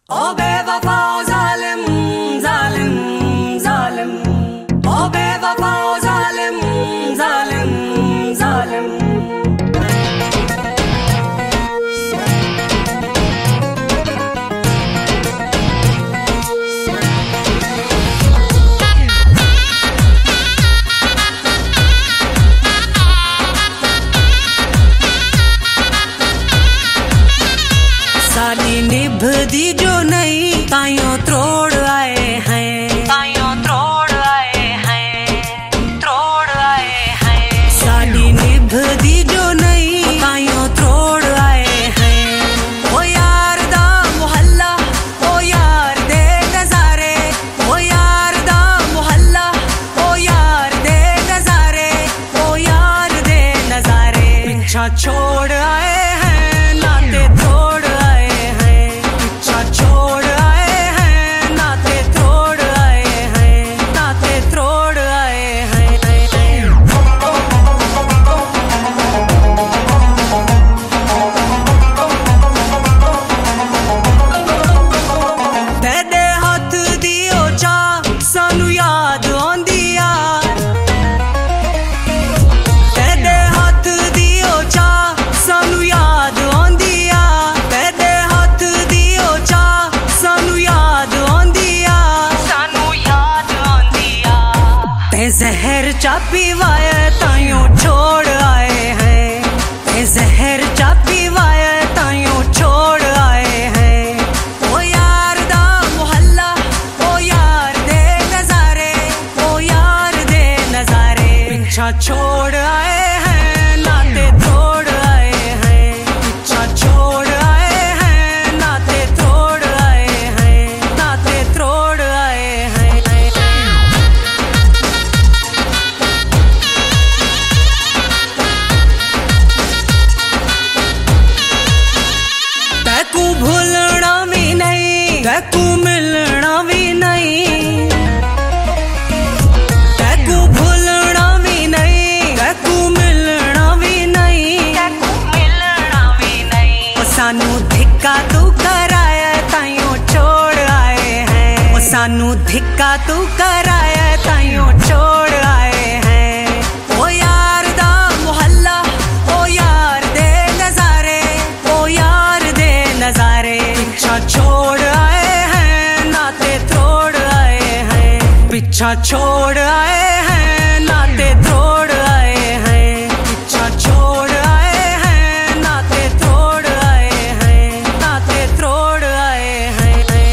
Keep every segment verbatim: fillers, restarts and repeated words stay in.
ओ बेवफा ओ जालिम जालिम जालिम, ओ बेवफा ओ जालिम जालिम जालिम। साली निभदी जो नहीं ताइयों त्रोड़ आए हैं, ताइयों त्रोड़ आए हैं, त्रोड़ आए हैं। साली निभदी जो नहीं ताइयों त्रोड़ आए हैं। ओ यार दा मुहल्ला ओ यार दे नजारे, ओ यार दा मुहल्ला ओ यार दे नजारे, ओ यार दे नजारे। पीछा छोड़ आए हैं नाते तोड़ छोड़ आए हैं, नाते तोड़ आए हैं, नाते तोड़ आए हैं। तेरे हाथ दियो चा सानू याद आंदी यार, तेरे हाथ दियो चा सानू याद आंदी यार, तेरे हाथ दियो चा सानू याद आंदी यार, सानू याद आंदी यार। ते जहर चा पीवाया ताइयों छोड़ आए हैं, ते जहर चा पीवाया ताइयों छोड़ आए हैं। ओ यार दा मुहल्ला ओ यार दे नजारे, ओ यार दे नजारे। पीछा छोड़ आए हैं नाते तोड़ आए हैं, पीछा छोड़ आए हैं नाते तोड़ आए हैं, नाते तोड़ आए हैं। तैकू भूलना भी नहीं, तैकू मिलना भी नहीं, तैकू भूलना भी नहीं, तैकू मिलना भी नहीं, तैकू मिलना भी नहीं। ओ सानू धिक्का तू कराया ताइयों छोड़ आए हैं, ओ सानू धिक्का तू कराया ताइयों छोड़ आए हैं। ओ यार दा मुहल्ला ओ यार दे नजारे, ओ यार दे नजारे। पीछा छोड़ आए हैं नाते तोड़ आए हैं, पीछा छोड़ आए हैं नाते तोड़ आए हैं, पीछा छोड़ आए हैं नाते तोड़ आए हैं, नाते तोड़ आए हैं।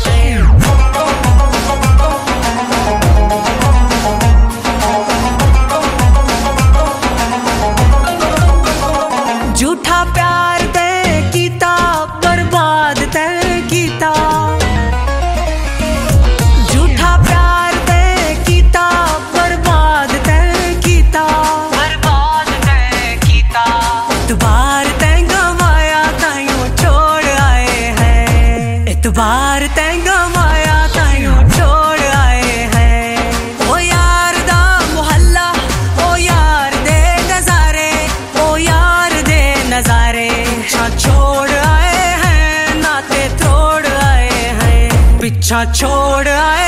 झूठा प्यार ते कीता बर्बाद ते कीता, झूठा प्यार ते कीता बर्बाद ते कीता, बर्बाद ते कीता। इतबार ते गवाया ताइयों छोड़ आए हैं, इतबार ते गवाया ताइयों छोड़ आए हैं। ओ यार दा मुहल्ला ओ यार दे नजारे, ओ यार दे नजारे। पीछा छोड़ आए हैं नाते तोड़ आए हैं, पीछा छोड़ आए